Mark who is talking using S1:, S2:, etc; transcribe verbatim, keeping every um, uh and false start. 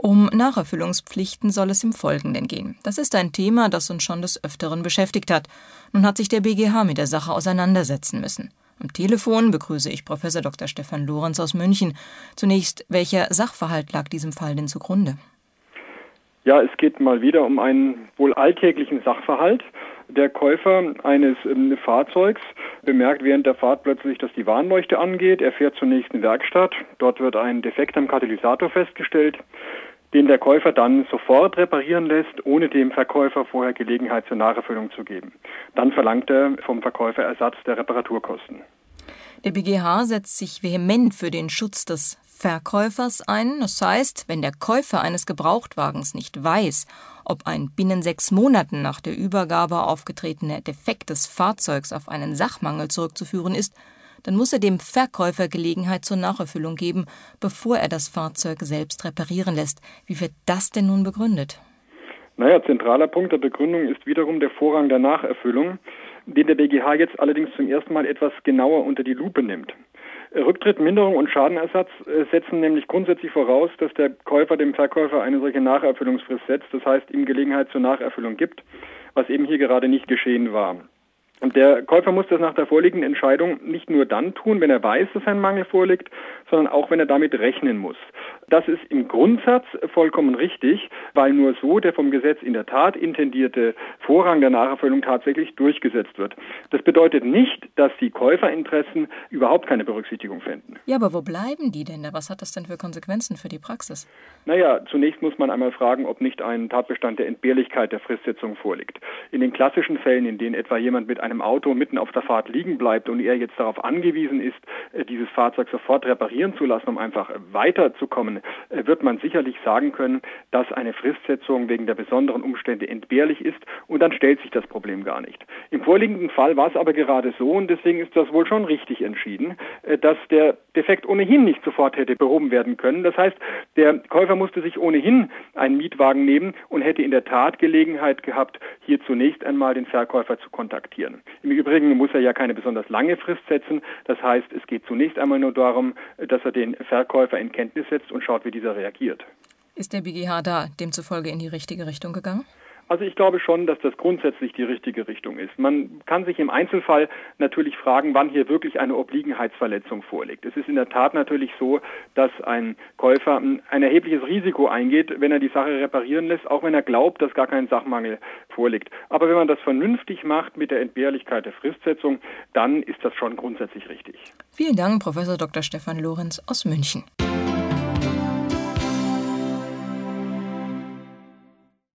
S1: Um Nacherfüllungspflichten soll es im Folgenden gehen. Das ist ein Thema, das uns schon des Öfteren beschäftigt hat. Nun hat sich der B G H mit der Sache auseinandersetzen müssen. Am Telefon begrüße ich Professor Doktor Stefan Lorenz aus München. Zunächst, welcher Sachverhalt lag diesem Fall denn zugrunde?
S2: Ja, es geht mal wieder um einen wohl alltäglichen Sachverhalt. Der Käufer eines ähm, Fahrzeugs bemerkt während der Fahrt plötzlich, dass die Warnleuchte angeht. Er fährt zur nächsten Werkstatt. Dort wird ein Defekt am Katalysator festgestellt, den der Käufer dann sofort reparieren lässt, ohne dem Verkäufer vorher Gelegenheit zur Nacherfüllung zu geben. Dann verlangt er vom Verkäufer Ersatz der Reparaturkosten.
S1: Der B G H setzt sich vehement für den Schutz des Verkäufers ein. Das heißt, wenn der Käufer eines Gebrauchtwagens nicht weiß, ob ein binnen sechs Monaten nach der Übergabe aufgetretener Defekt des Fahrzeugs auf einen Sachmangel zurückzuführen ist, dann muss er dem Verkäufer Gelegenheit zur Nacherfüllung geben, bevor er das Fahrzeug selbst reparieren lässt. Wie wird das denn nun begründet?
S2: Naja, zentraler Punkt der Begründung ist wiederum der Vorrang der Nacherfüllung, den der B G H jetzt allerdings zum ersten Mal etwas genauer unter die Lupe nimmt. Rücktritt, Minderung und Schadenersatz setzen nämlich grundsätzlich voraus, dass der Käufer dem Verkäufer eine solche Nacherfüllungsfrist setzt, das heißt ihm Gelegenheit zur Nacherfüllung gibt, was eben hier gerade nicht geschehen war. Und der Käufer muss das nach der vorliegenden Entscheidung nicht nur dann tun, wenn er weiß, dass ein Mangel vorliegt, sondern auch, wenn er damit rechnen muss. Das ist im Grundsatz vollkommen richtig, weil nur so der vom Gesetz in der Tat intendierte Vorrang der Nacherfüllung tatsächlich durchgesetzt wird. Das bedeutet nicht, dass die Käuferinteressen überhaupt keine Berücksichtigung fänden.
S1: Ja, aber wo bleiben die denn? Was hat das denn für Konsequenzen für die Praxis?
S2: Naja, zunächst muss man einmal fragen, ob nicht ein Tatbestand der Entbehrlichkeit der Fristsetzung vorliegt. In den klassischen Fällen, in denen etwa jemand mit einem Auto mitten auf der Fahrt liegen bleibt und er jetzt darauf angewiesen ist, dieses Fahrzeug sofort reparieren zu lassen, um einfach weiterzukommen, wird man sicherlich sagen können, dass eine Fristsetzung wegen der besonderen Umstände entbehrlich ist und dann stellt sich das Problem gar nicht. Im vorliegenden Fall war es aber gerade so und deswegen ist das wohl schon richtig entschieden, dass der Defekt ohnehin nicht sofort hätte behoben werden können. Das heißt, der Käufer musste sich ohnehin einen Mietwagen nehmen und hätte in der Tat Gelegenheit gehabt, hier zunächst einmal den Verkäufer zu kontaktieren. Im Übrigen muss er ja keine besonders lange Frist setzen. Das heißt, es geht zunächst einmal nur darum, dass er den Verkäufer in Kenntnis setzt und schaut, wie dieser reagiert.
S1: Ist der B G H da demzufolge in die richtige Richtung gegangen?
S2: Also ich glaube schon, dass das grundsätzlich die richtige Richtung ist. Man kann sich im Einzelfall natürlich fragen, wann hier wirklich eine Obliegenheitsverletzung vorliegt. Es ist in der Tat natürlich so, dass ein Käufer ein erhebliches Risiko eingeht, wenn er die Sache reparieren lässt, auch wenn er glaubt, dass gar kein Sachmangel vorliegt. Aber wenn man das vernünftig macht mit der Entbehrlichkeit der Fristsetzung, dann ist das schon grundsätzlich richtig.
S1: Vielen Dank, Professor Doktor Stefan Lorenz aus München.